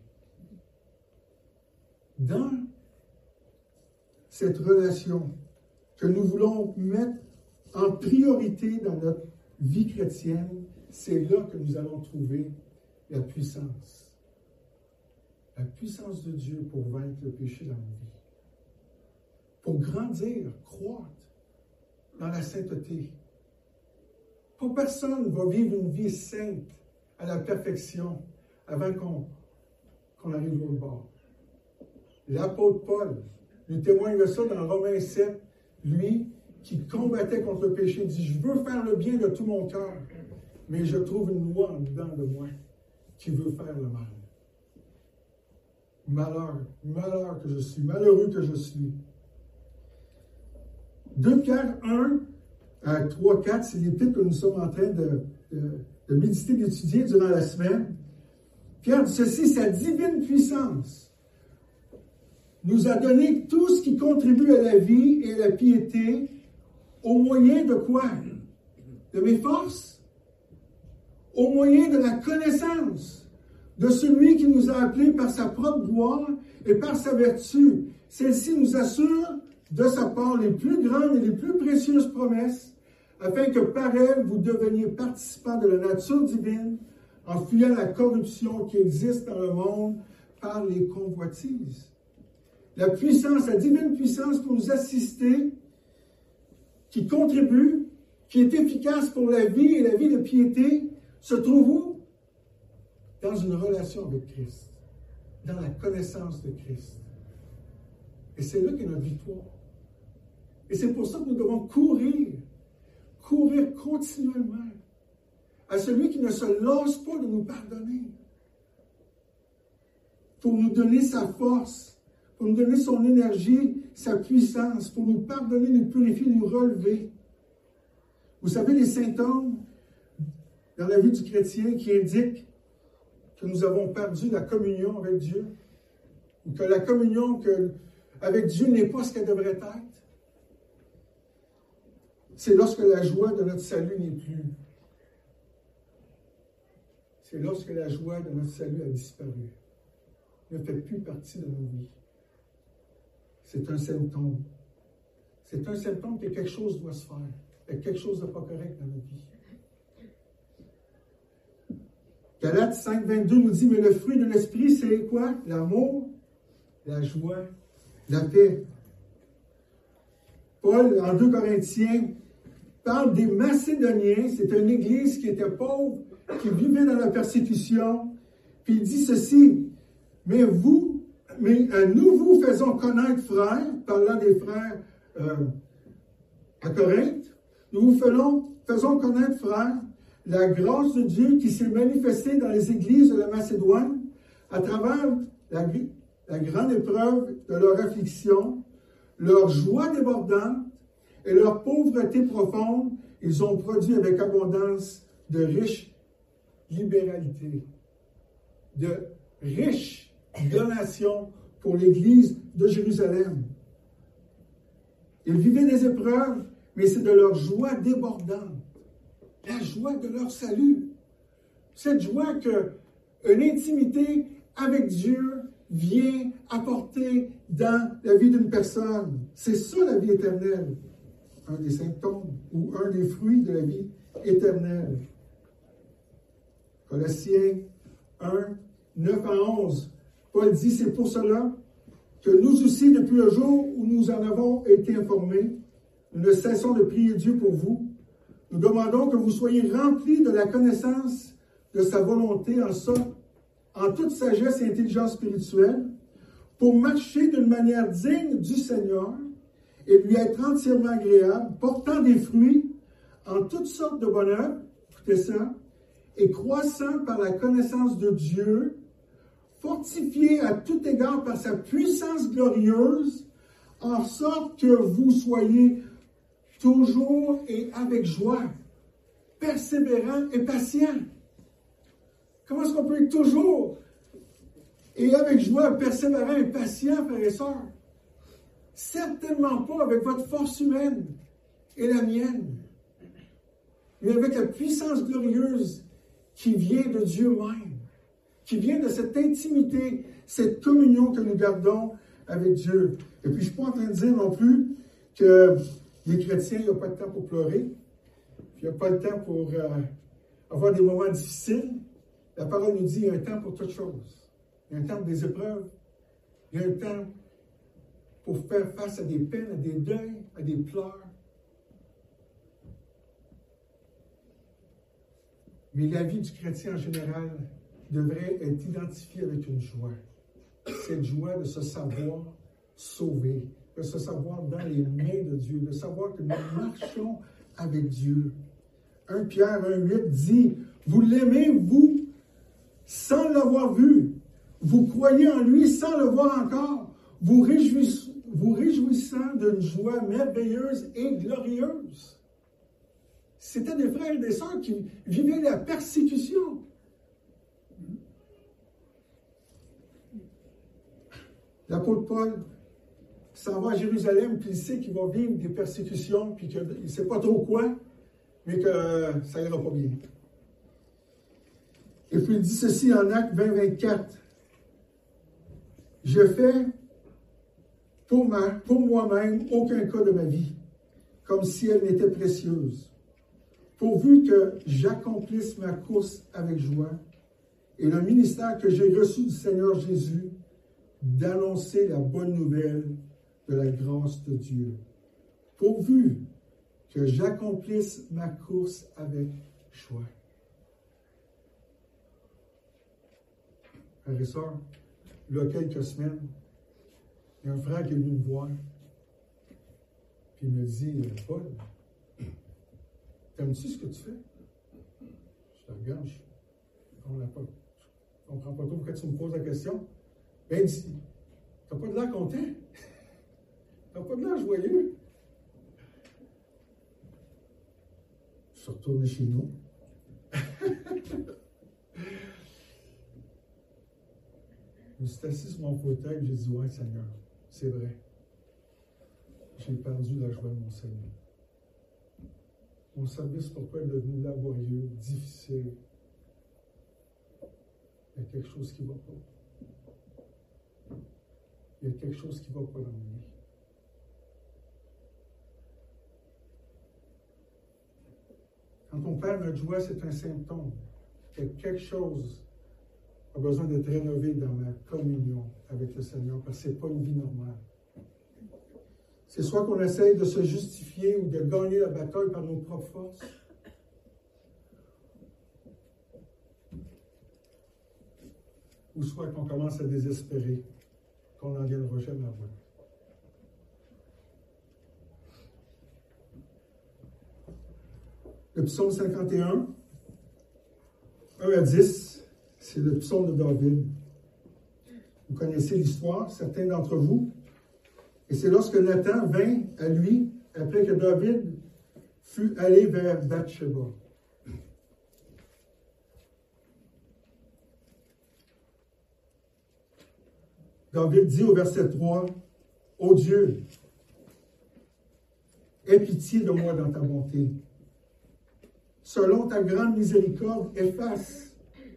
Dans cette relation que nous voulons mettre en priorité dans notre vie chrétienne, c'est là que nous allons trouver la puissance. La puissance de Dieu pour vaincre le péché dans nos vies. Pour grandir, croître dans la sainteté. Pour personne ne va vivre une vie sainte à la perfection avant qu'on arrive au bord. L'apôtre Paul nous témoigne de ça dans Romains 7, lui qui combattait contre le péché, dit, je veux faire le bien de tout mon cœur, mais je trouve une loi en dedans de moi qui veut faire le mal. Malheur que je suis, malheureux que je suis. 2 Pierre 1 à 3, 4, c'est les titres que nous sommes en train de méditer, d'étudier durant la semaine. Pierre dit ceci, sa divine puissance nous a donné tout ce qui contribue à la vie et à la piété au moyen de quoi? De mes forces? Au moyen de la connaissance de celui qui nous a appelés par sa propre gloire et par sa vertu. Celle-ci nous assure de sa part les plus grandes et les plus précieuses promesses, afin que par elle, vous deveniez participants de la nature divine, en fuyant la corruption qui existe dans le monde par les convoitises. La puissance, la divine puissance pour nous assister, qui contribue, qui est efficace pour la vie et la vie de piété, se trouve où? Dans une relation avec Christ, dans la connaissance de Christ. Et c'est là qu'est notre victoire. Et c'est pour ça que nous devons courir continuellement à celui qui ne se lasse pas de nous pardonner, pour nous donner sa force, pour nous donner son énergie, sa puissance, pour nous pardonner, nous purifier, nous relever. Vous savez, les symptômes dans la vie du chrétien qui indiquent que nous avons perdu la communion avec Dieu, ou que la communion avec Dieu n'est pas ce qu'elle devrait être, c'est lorsque la joie de notre salut n'est plus. C'est lorsque la joie de notre salut a disparu, ne fait plus partie de nos vies. C'est un symptôme. C'est un symptôme que quelque chose doit se faire. Il y a quelque chose de pas correct dans notre vie. Galates 5, 22 nous dit, mais le fruit de l'esprit, c'est quoi? L'amour, la joie, la paix. Paul, en 2 Corinthiens, parle des Macédoniens. C'est une église qui était pauvre, qui vivait dans la persécution. Puis il dit ceci, mais nous vous faisons connaître, frères, parlant des frères à Corinthe, nous vous faisons connaître, frères, la grâce de Dieu qui s'est manifestée dans les églises de la Macédoine à travers la grande épreuve de leur affliction, leur joie débordante et leur pauvreté profonde. Ils ont produit avec abondance de riches libéralités, de riches donations pour l'Église de Jérusalem. Ils vivaient des épreuves, mais c'est de leur joie débordante, la joie de leur salut. Cette joie qu'une intimité avec Dieu vient apporter dans la vie d'une personne. C'est ça la vie éternelle. Un des symptômes ou un des fruits de la vie éternelle. Colossiens 1, 9 à 11. Paul dit, c'est pour cela que nous aussi, depuis le jour où nous en avons été informés, nous ne cessons de prier Dieu pour vous. Nous demandons que vous soyez remplis de la connaissance de sa volonté en toute sagesse et intelligence spirituelle, pour marcher d'une manière digne du Seigneur et lui être entièrement agréable, portant des fruits en toutes sortes de bonnes œuvres, écoutez ça, et croissant par la connaissance de Dieu, fortifié à tout égard par sa puissance glorieuse, en sorte que vous soyez toujours et avec joie, persévérant et patient. Comment est-ce qu'on peut être toujours et avec joie, persévérant et patient, frères et sœurs? Certainement pas avec votre force humaine et la mienne, mais avec la puissance glorieuse qui vient de Dieu même, qui vient de cette intimité, cette communion que nous gardons avec Dieu. Et puis, je ne suis pas en train de dire non plus que les chrétiens, il n'y a pas de temps pour pleurer, il n'y a pas de temps pour avoir des moments difficiles. La parole nous dit qu'il y a un temps pour toutes choses. Il y a un temps pour des épreuves. Il y a un temps pour faire face à des peines, à des deuils, à des pleurs. Mais la vie du chrétien en général devrait être identifiée avec une joie. Cette joie de se savoir sauvé, de se savoir dans les mains de Dieu, de savoir que nous marchons avec Dieu. 1 Pierre 1,8 dit, vous l'aimez, vous, sans l'avoir vu. Vous croyez en lui sans le voir encore. Vous réjouissant d'une joie merveilleuse et glorieuse. C'était des frères et des sœurs qui vivaient la persécution. L'apôtre Paul s'en va à Jérusalem, puis il sait qu'il va vivre des persécutions, puis qu'il ne sait pas trop quoi, mais que ça ira pas bien. Et puis il dit ceci en Actes 20, 24. Je fais pour moi-même aucun cas de ma vie, comme si elle n'était précieuse, pourvu que j'accomplisse ma course avec joie et le ministère que j'ai reçu du Seigneur Jésus d'annoncer la bonne nouvelle de la grâce de Dieu, pourvu que j'accomplisse ma course avec joie. Frères et sœurs, il y a quelques semaines, il y a un frère qui est venu me voir, puis il me dit, Paul, t'aimes-tu ce que tu fais? Je te regarde, je ne comprends pas trop pourquoi tu me poses la question. Ben, il dit, t'as pas de l'air content? T'as pas de l'air joyeux? Je suis retourné chez nous. Je me suis assis sur mon fauteuil et j'ai dit, ouais, Seigneur, c'est vrai. J'ai perdu la joie de mon Seigneur. Mon service pour toi est devenu laborieux, difficile. Il y a quelque chose qui ne va pas. Il y a quelque chose qui ne va pas dans ma vie. Quand on perd notre joie, c'est un symptôme que quelque chose a besoin d'être rénové dans ma communion avec le Seigneur, parce que ce n'est pas une vie normale. C'est soit qu'on essaye de se justifier ou de gagner la bataille par nos propres forces, ou soit qu'on commence à désespérer, qu'on n'en viendra jamais à bout. Le psaume 51, 1 à 10, c'est le psaume de David. Vous connaissez l'histoire, certains d'entre vous. Et c'est lorsque Nathan vint à lui, après que David fut allé vers Bathsheba. David dit au verset 3, « Ô Dieu, aie pitié de moi dans ta bonté. Selon ta grande miséricorde, efface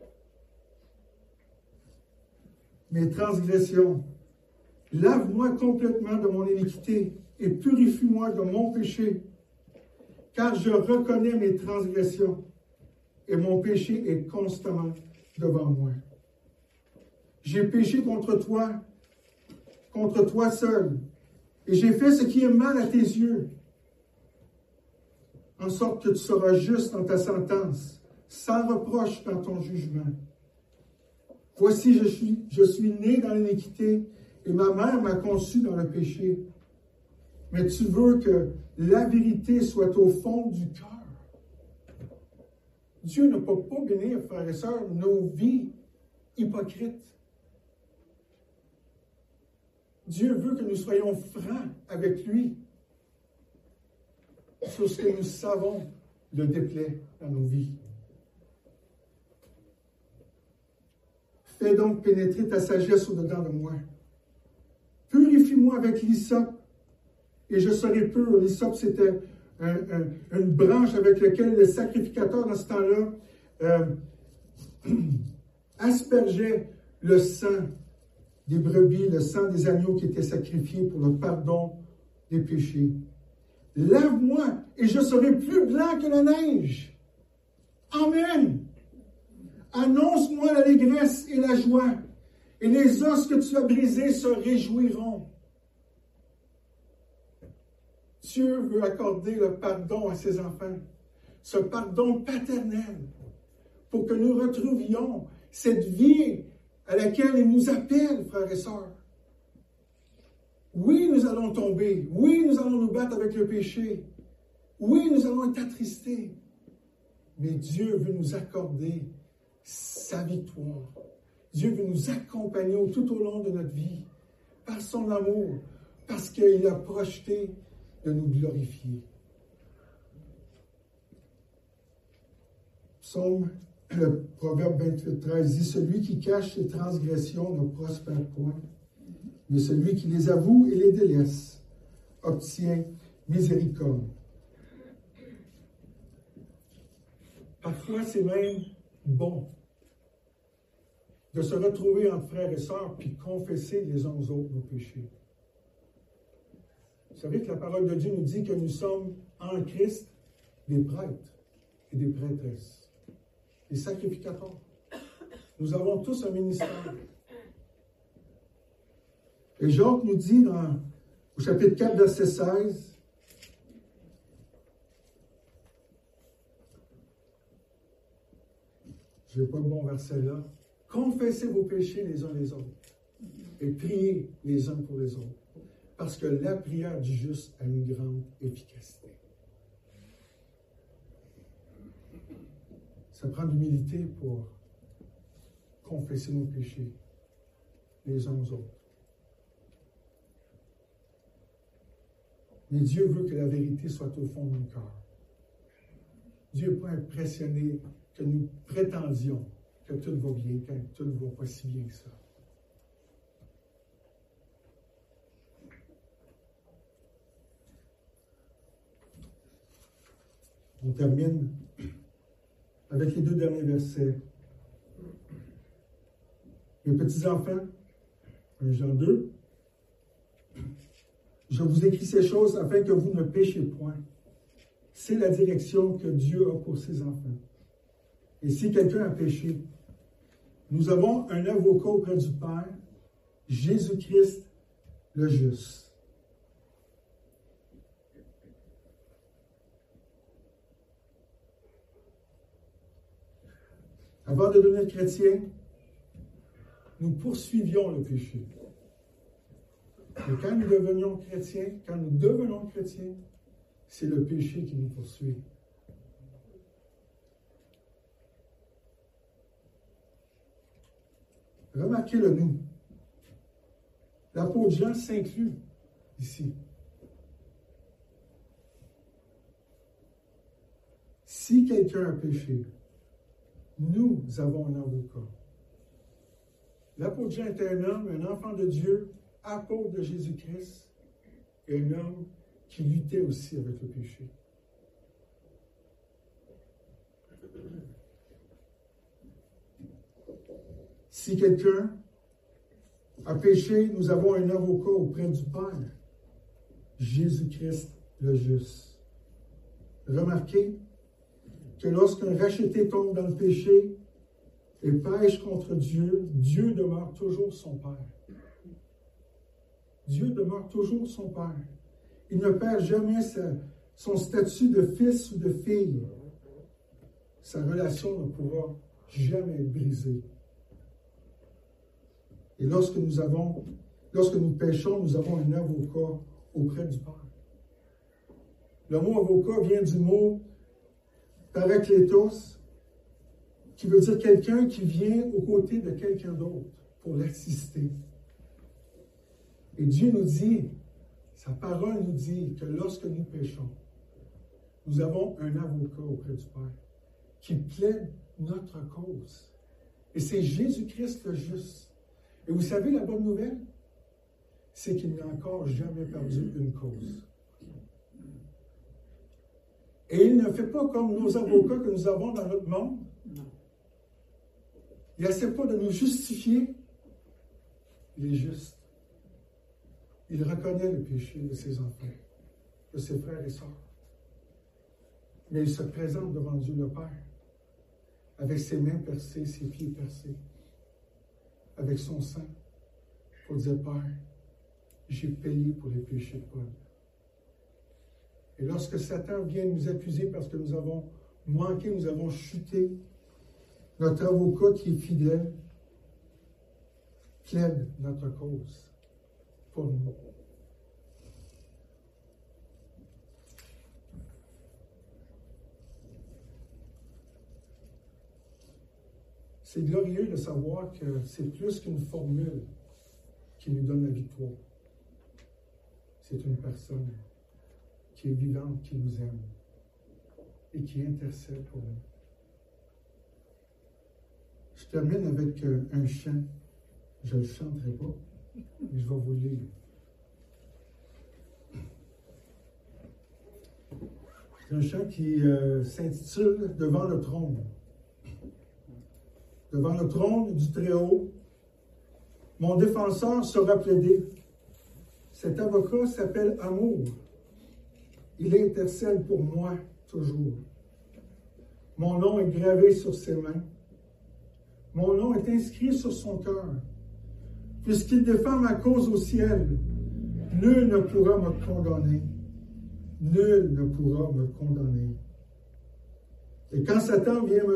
mes transgressions. Lave-moi complètement de mon iniquité et purifie-moi de mon péché, car je reconnais mes transgressions et mon péché est constamment devant moi. J'ai péché contre toi seul, et j'ai fait ce qui est mal à tes yeux, en sorte que tu seras juste dans ta sentence, sans reproche dans ton jugement. Voici, je suis né dans l'iniquité, et ma mère m'a conçu dans le péché. Mais tu veux que la vérité soit au fond du cœur. Dieu ne peut pas bénir, frères et sœurs, nos vies hypocrites. Dieu veut que nous soyons francs avec lui sur ce que nous savons le déplaît dans nos vies. Fais donc pénétrer ta sagesse au-dedans de moi. Purifie-moi avec l'hysope, et je serai pur. L'hysope, c'était une branche avec laquelle le sacrificateur, dans ce temps-là, aspergeait le sang des brebis, le sang des agneaux qui étaient sacrifiés pour le pardon des péchés. Lave-moi, et je serai plus blanc que la neige. Amen. Annonce-moi l'allégresse et la joie, et les os que tu as brisés se réjouiront. Dieu veut accorder le pardon à ses enfants, ce pardon paternel, pour que nous retrouvions cette vie à laquelle il nous appelle, frères et sœurs. Oui, nous allons tomber. Oui, nous allons nous battre avec le péché. Oui, nous allons être attristés. Mais Dieu veut nous accorder sa victoire. Dieu veut nous accompagner tout au long de notre vie par son amour, parce qu'il a projeté de nous glorifier. Le Proverbe 28, 13 dit « Celui qui cache ses transgressions ne prospère point, mais celui qui les avoue et les délaisse obtient miséricorde. » Parfois, c'est même bon de se retrouver entre frères et sœurs puis confesser les uns aux autres nos péchés. Vous savez que la parole de Dieu nous dit que nous sommes en Christ des prêtres et des prêtresses, des sacrificateurs. Nous avons tous un ministère. Et Jacques nous dit au chapitre 4, verset 16, je n'ai pas le bon verset là, confessez vos péchés les uns les autres et priez les uns pour les autres, parce que la prière du juste a une grande efficacité. Ça prend de l'humilité pour confesser nos péchés les uns aux autres. Mais Dieu veut que la vérité soit au fond de nos cœurs. Dieu n'est pas impressionné que nous prétendions que tout va bien, quand tout ne va pas si bien que ça. On termine avec les 2 derniers versets. Mes petits enfants, 1 Jean 2, je vous écris ces choses afin que vous ne péchiez point. C'est la direction que Dieu a pour ses enfants. Et si quelqu'un a péché, nous avons un avocat auprès du Père, Jésus-Christ le juste. Avant de devenir chrétiens, nous poursuivions le péché. Mais quand nous devenons chrétiens, c'est le péché qui nous poursuit. Remarquez-le nous. L'apôtre Jean s'inclut ici. Si quelqu'un a péché, nous avons un avocat. L'apôtre Jean était un homme, un enfant de Dieu, apôtre de Jésus-Christ, et un homme qui luttait aussi avec le péché. Si quelqu'un a péché, nous avons un avocat auprès du Père, Jésus-Christ le juste. Remarquez que lorsqu'un racheté tombe dans le péché et pêche contre Dieu, Dieu demeure toujours son Père. Dieu demeure toujours son Père. Il ne perd jamais son statut de fils ou de fille. Sa relation ne pourra jamais être brisée. Et lorsque nous péchons, nous avons un avocat auprès du Père. Le mot avocat vient du mot paraklétos, qui veut dire quelqu'un qui vient aux côtés de quelqu'un d'autre pour l'assister. Et Dieu nous dit, sa parole nous dit que lorsque nous péchons, nous avons un avocat auprès du Père qui plaide notre cause. Et c'est Jésus-Christ le juste. Et vous savez, la bonne nouvelle, c'est qu'il n'a encore jamais perdu une cause. Et il ne fait pas comme nos avocats que nous avons dans notre monde. Il n'essaie pas de nous justifier. Il est juste. Il reconnaît le péché de ses enfants, de ses frères et sœurs. Mais il se présente devant Dieu le Père, avec ses mains percées, ses pieds percés, avec son sang, pour dire, Père, j'ai payé pour les péchés de Paul. Et lorsque Satan vient nous accuser parce que nous avons manqué, nous avons chuté, notre avocat qui est fidèle plaide notre cause pour nous. C'est glorieux de savoir que c'est plus qu'une formule qui nous donne la victoire. C'est une personne qui est vivante, qui nous aime et qui intercède pour nous. Je termine avec un chant. Je ne le chanterai pas, mais je vais vous le lire. C'est un chant qui s'intitule « Devant le trône ». Devant le trône du Très-Haut, mon défenseur sera plaidé. Cet avocat s'appelle Amour. Il intercède pour moi toujours. Mon nom est gravé sur ses mains. Mon nom est inscrit sur son cœur. Puisqu'il défend ma cause au ciel, nul ne pourra me condamner. Nul ne pourra me condamner. Et quand Satan vient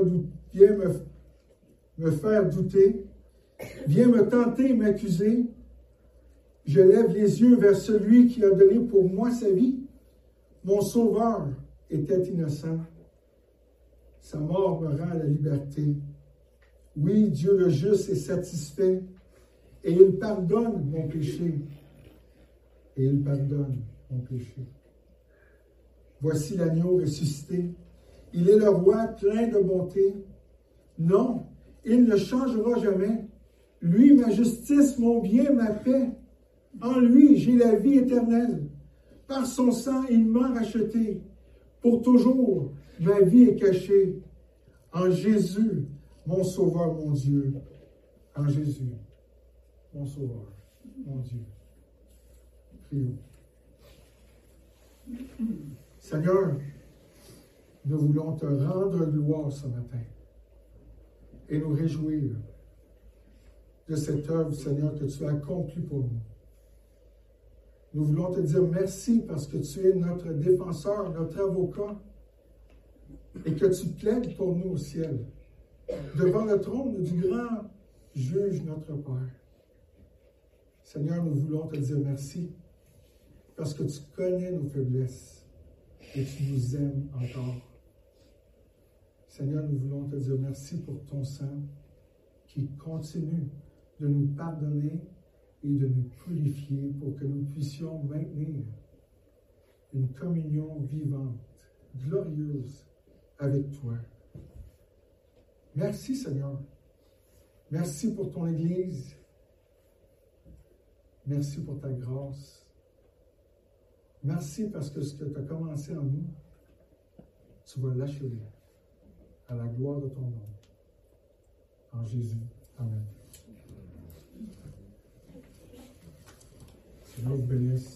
me faire douter, vient me tenter et m'accuser, je lève les yeux vers celui qui a donné pour moi sa vie. Mon sauveur était innocent. Sa mort me rend la liberté. Oui, Dieu le juste est satisfait et il pardonne mon péché. Et il pardonne mon péché. Voici l'agneau ressuscité. Il est le roi plein de bonté. Non, il ne changera jamais. Lui, ma justice, mon bien, ma paix. En lui, j'ai la vie éternelle. Par son sang, il m'a racheté. Pour toujours, ma vie est cachée. En Jésus, mon Sauveur, mon Dieu. En Jésus, mon Sauveur, mon Dieu. Prions. Seigneur, nous voulons te rendre gloire ce matin et nous réjouir de cette œuvre, Seigneur, que tu as accomplie pour nous. Nous voulons te dire merci parce que tu es notre défenseur, notre avocat, et que tu plaides pour nous au ciel, devant le trône du grand juge, notre Père. Seigneur, nous voulons te dire merci parce que tu connais nos faiblesses et tu nous aimes encore. Seigneur, nous voulons te dire merci pour ton sang qui continue de nous pardonner et de nous purifier pour que nous puissions maintenir une communion vivante, glorieuse avec toi. Merci Seigneur. Merci pour ton Église. Merci pour ta grâce. Merci parce que ce que tu as commencé en nous, tu vas l'achever à la gloire de ton nom. En Jésus. Amen. Seigneur vous bénisse.